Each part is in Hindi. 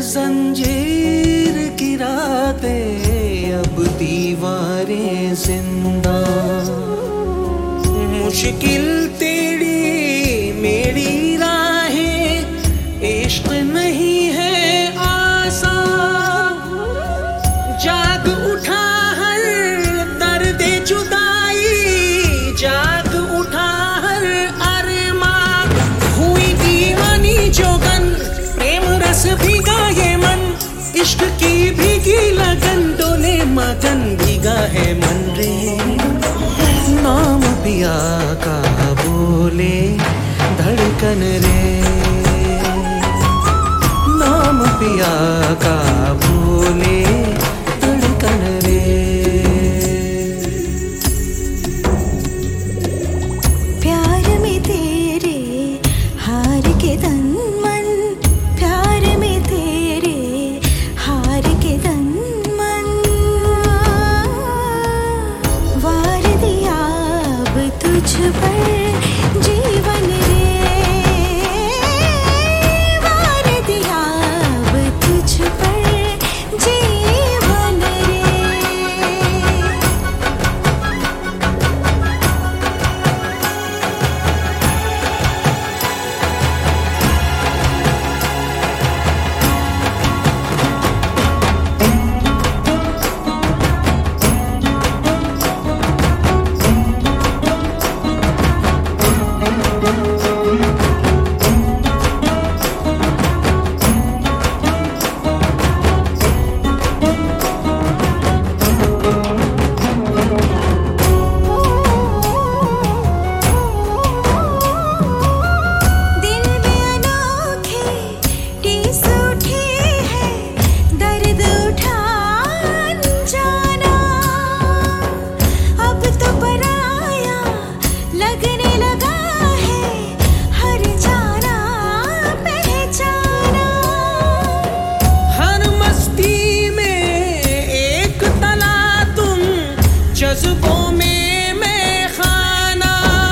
जंजीर की रातें अब दीवारें जिंदा। मुश्किल तेरी मेरी राहें इश्क नहीं है आसान। जाग उठा हर दर्द जुदाई, जाग उठा हर अरमान। हुई दीवानी जोगन प्रेम रस भीगा ये मन, इश्क की भीगी लगन डोले मगन भीगा है मन रे। नाम पिया का बोले धड़कन रे, नाम पिया का बोले धड़कन रे। प्यार में तेरे हार के तन मन, प्यार में तेरे हार के तन मन। वार दिया अब तुझ पर जीवन रे, वार दिया अब तुझ पर जीवन रे। जज्बों में मैं खाना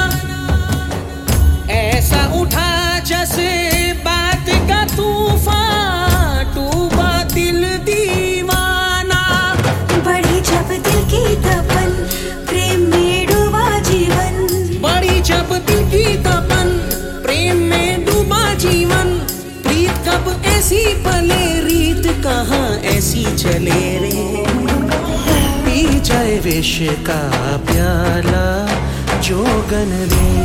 ऐसा उठा जैसे बात का तूफान, डूबा दिल दीवाना। बड़ी जब दिल की तपन प्रेम में डूबा जीवन, बड़ी जब दिल की तपन प्रेम में डूबा जीवन। प्रीत कब ऐसी पले रीत कहाँ ऐसी चले रे। पी जाए विष का प्याला जोगन रे,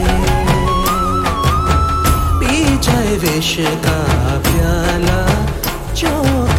पी जाए विष का प्याला जोगन।